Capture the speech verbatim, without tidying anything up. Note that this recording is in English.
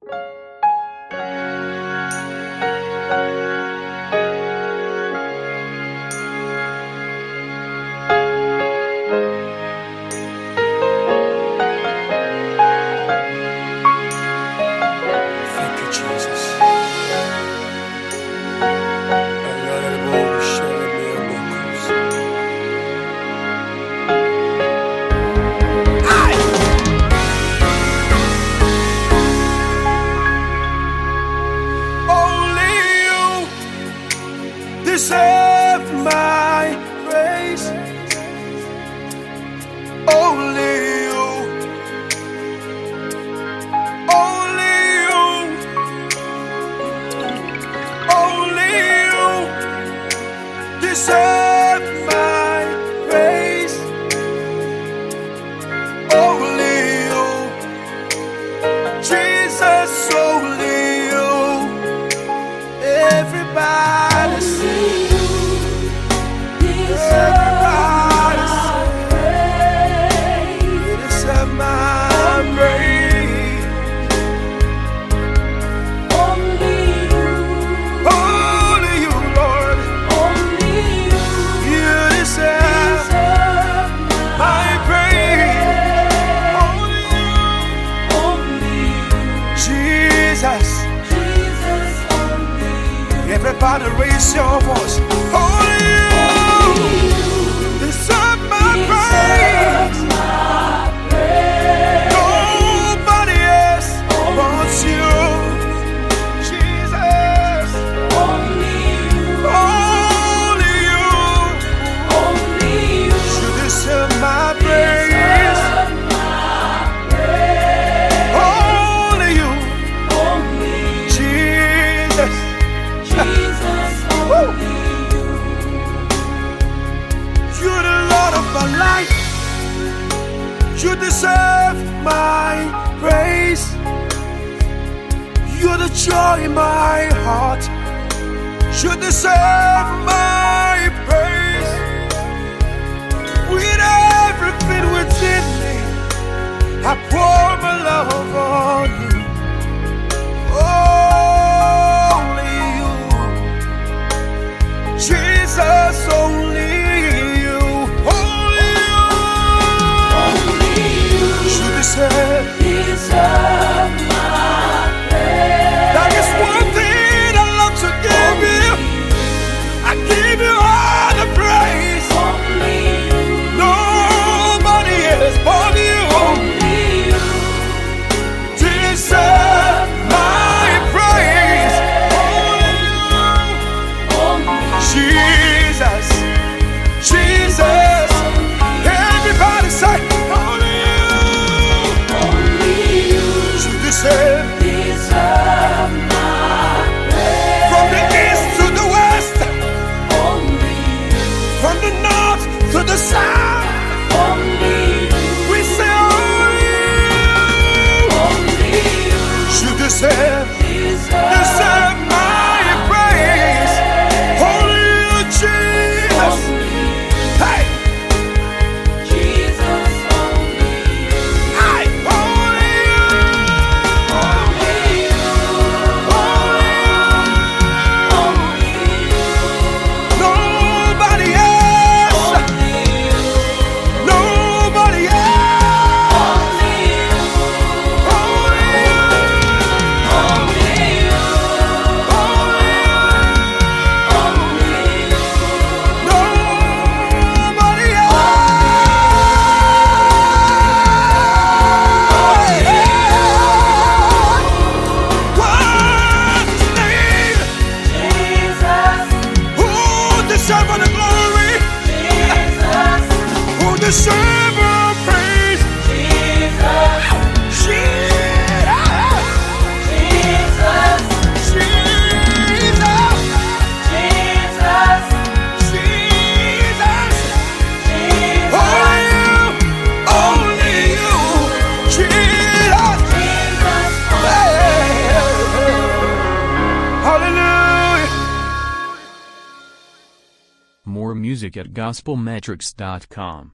Deserve my praise. Only you, only you, only you deserve my praise. Only you, Jesus, only you. Everybody sing. Everybody raise your voice. Only you deserve my praise. Nobody else but you. Jesus. Only you. Only you. Only you. You deserve my praise. Only you. Only Jesus. You're the Lord of my life. You deserve my praise. You're the joy in my heart. You deserve my praise. With everything within me, I pour my love on you. Only you, Jesus, only you, only you, only you. You deserve, deserve my praise. That is one thing I love to give you. I give you all the praise. Only you. Nobody else but you. Only you deserve my praise. Only you. Jesus, Jesus, everybody say, only you, only you, you deserve, deserve my praise. From the east to the west, only you, from the north to the south, only you, we say only you, only you, you deserve, deserve, deserve my praise. Only you, Jesus. Hey, Jesus, only you. I only you, only you, only you, only you. Nobody else, only you, nobody else, only you, only you, only you, only you, only you. Nobody else. One name. Jesus. Who deserve all the glory? Jesus. Who deserve all praise? Jesus. Jesus. Jesus. Jesus. Jesus. Jesus. Only you, only you, Jesus. Hallelujah. More music at gospel metrics dot com.